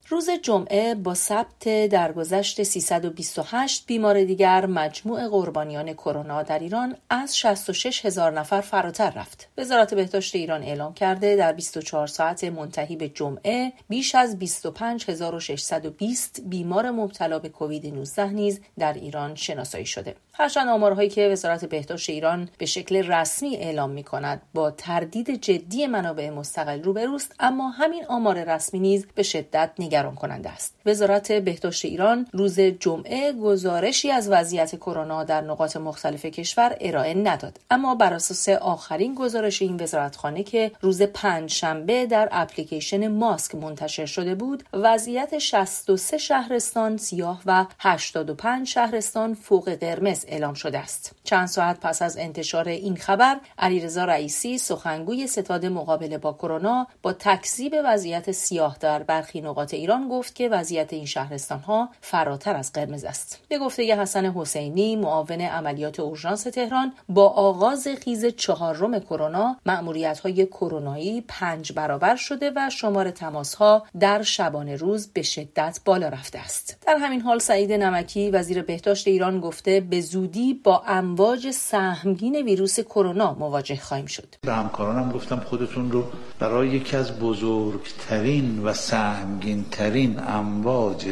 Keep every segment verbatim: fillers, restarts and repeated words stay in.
روز جمعه با ثبت درگذشت سیصد و بیست و هشت بیمار دیگر مجموع قربانیان کرونا در ایران از شصت و شش هزار نفر فراتر رفت. وزارت بهداشت ایران اعلام کرده در بیست و چهار ساعت منتهی به جمعه بیش از بیست و پنج هزار و ششصد و بیست بیمار مبتلا به کووید نوزده نیز در ایران شناسایی شده. هرچند آمارهایی که وزارت بهداشت ایران به شکل رسمی اعلام می‌کند با تردید جدی منابع مستقل روبروست، اما همین آمار رسمی نیز به شدت نگران کننده است. وزارت بهداشت ایران روز جمعه گزارشی از وضعیت کرونا در نقاط مختلف کشور ارائه نداد، اما بر اساس آخرین گزارش این وزارتخانه که روز پنجشنبه در اپلیکیشن ماسک منتشر شده بود، وضعیت شصت و سه شهرستان سیاه و هشتاد و پنج شهرستان فوق قرمز اعلام شده است. چند ساعت پس از انتشار این خبر، علیرضا رئیسی سخنگوی ستاد مقابله با کرونا با تکذیب وضعیت سیاه در برخی نقاط ایران گفت که وضعیت این شهرستان‌ها فراتر از قرمز است. به گفته حسن حسینی، معاون عملیات اورژانس تهران، با آغاز خیز چهارم کرونا، مأموریت‌های کرونایی پنج برابر شده و شمار تماس‌ها در شبانه روز به شدت بالا رفته است. در همین حال سعید نمکی، وزیر بهداشت ایران، گفته به زودی با امواج سهمگین ویروس کرونا مواجه خواهیم شد. به همکارانم گفتم خودتون رو برای یکی از بزرگترین و سهمگینترین امواج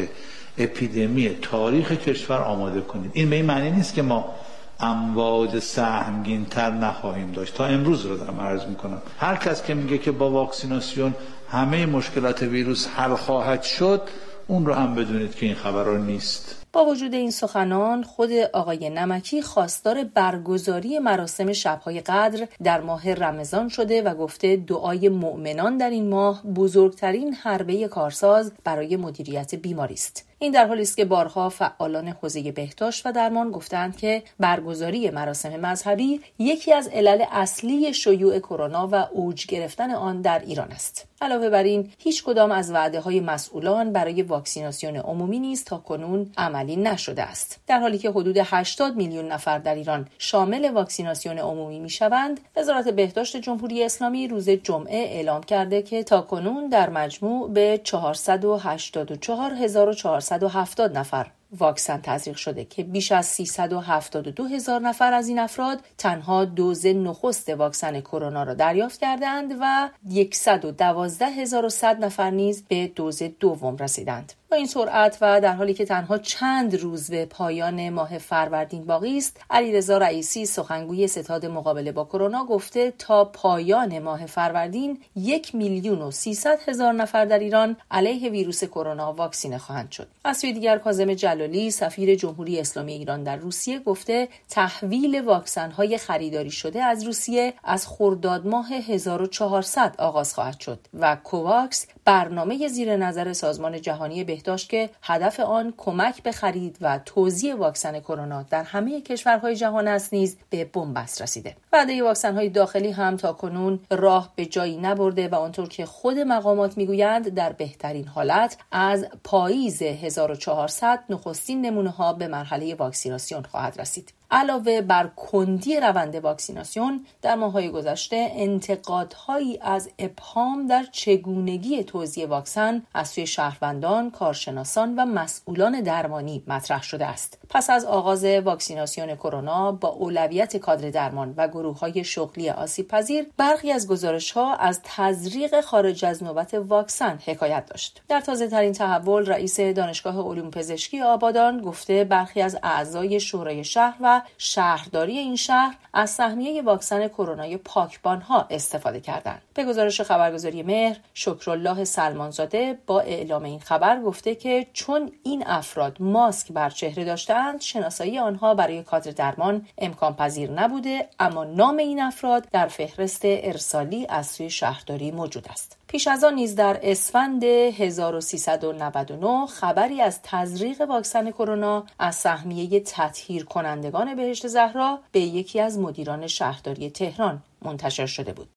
اپیدمی تاریخ کشور آماده کنید. این به این معنی نیست که ما امواج سهمگینتر نخواهیم داشت. تا امروز رو دارم عرض میکنم. هر کس که میگه که با واکسیناسیون همه مشکلات ویروس حل خواهد شد، اون رو هم بدونید که این خبرها نیست. با وجود این سخنان، خود آقای نمکی خواستار برگزاری مراسم شب‌های قدر در ماه رمضان شده و گفته دعای مؤمنان در این ماه بزرگترین حربه کارساز برای مدیریت بیماری است. این در حالی است که بارها فعالان حوزه بهداشت و درمان گفتند که برگزاری مراسم مذهبی یکی از علل اصلی شیوع کرونا و اوج گرفتن آن در ایران است. علاوه بر این، هیچ کدام از وعده‌های مسئولان برای واکسیناسیون عمومی نیز تاکنون عملی نشده است. در حالی که حدود هشتاد میلیون نفر در ایران شامل واکسیناسیون عمومی میشوند، وزارت بهداشت جمهوری اسلامی روز جمعه اعلام کرده که تاکنون در مجموع به چهارصد و هشتاد و چهار هزار و چهارصد و هفتاد نفر واکسن تزریق شده که بیش از سیصد و هفتاد و دو هزار نفر از این افراد تنها دوز نخست واکسن کرونا را دریافت کردند و صد و دوازده هزار و صد نفر نیز به دوز دوم رسیدند. با این سرعت و در حالی که تنها چند روز به پایان ماه فروردین باقی است، علیرضا رئیسی سخنگوی ستاد مقابله با کرونا گفته تا پایان ماه فروردین یک میلیون و سیصد هزار نفر در ایران علیه ویروس کرونا واکسینه خواهند شد. از سوی دیگر کاظم جلالی، سفیر جمهوری اسلامی ایران در روسیه، گفته تحویل واکسن‌های خریداری شده از روسیه از خرداد ماه هزار و چهارصد آغاز خواهد شد و کوواکس، برنامه زیر نظر سازمان جهانی بهداشت که هدف آن کمک به خرید و توزیع واکسن کرونا در همه کشورهای جهان است، نیز به بنبست رسیده. وعده واکسن‌های داخلی هم تاکنون راه به جایی نبرده و آنطور که خود مقامات میگویند در بهترین حالت از پاییز هزار و چهارصد نخستین نمونه‌ها به مرحله واکسیناسیون خواهد رسید. علاوه بر کندی روند واکسیناسیون، در ماه‌های گذشته انتقادهایی از ابهام در چگونگی توزیع واکسن از سوی شهروندان، کارشناسان و مسئولان درمانی مطرح شده است. پس از آغاز واکسیناسیون کرونا با اولویت کادر درمان و گروه‌های شغلی آسیب‌پذیر، برخی از گزارش‌ها از تزریق خارج از نوبت واکسن حکایت داشت. در تازه‌ترین تحول، رئیس دانشگاه علوم پزشکی آبادان گفته برخی از اعضای شورای شهر و شهرداری این شهر از سهمیه واکسن کرونای پاکبان‌ها استفاده کردند. به گزارش خبرگزاری مهر، شکرالله سلمانزاده با اعلام این خبر گفته که چون این افراد ماسک بر چهره داشتند، شناسایی آنها برای کادر درمان امکان پذیر نبوده، اما نام این افراد در فهرست ارسالی از سوی شهرداری موجود است. پیش از آن نیز در اسفند هزار و سیصد و نود و نه خبری از تزریق واکسن کرونا از سهمیه تطهیر کنندگان بهشت زهرا به یکی از مدیران شهرداری تهران منتشر شده بود.